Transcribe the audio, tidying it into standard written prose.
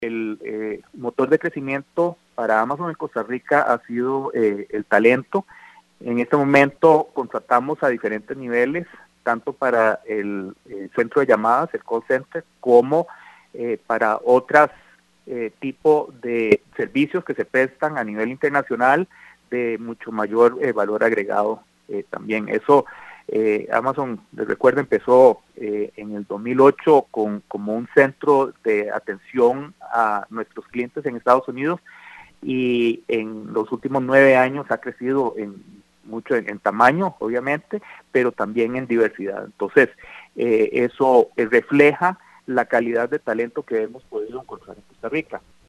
el motor de crecimiento para Amazon en Costa Rica ha sido el talento. En este momento contratamos a diferentes niveles, tanto para el centro de llamadas, el call center, como para otros tipos de servicios que se prestan a nivel internacional de mucho mayor valor agregado también. Eso, Amazon, les recuerdo, empezó en el 2008 como un centro de atención a nuestros clientes en Estados Unidos, y en los últimos 9 años ha crecido mucho en tamaño, obviamente, pero también en diversidad. Entonces, eso refleja la calidad de talento que hemos podido encontrar en Costa Rica.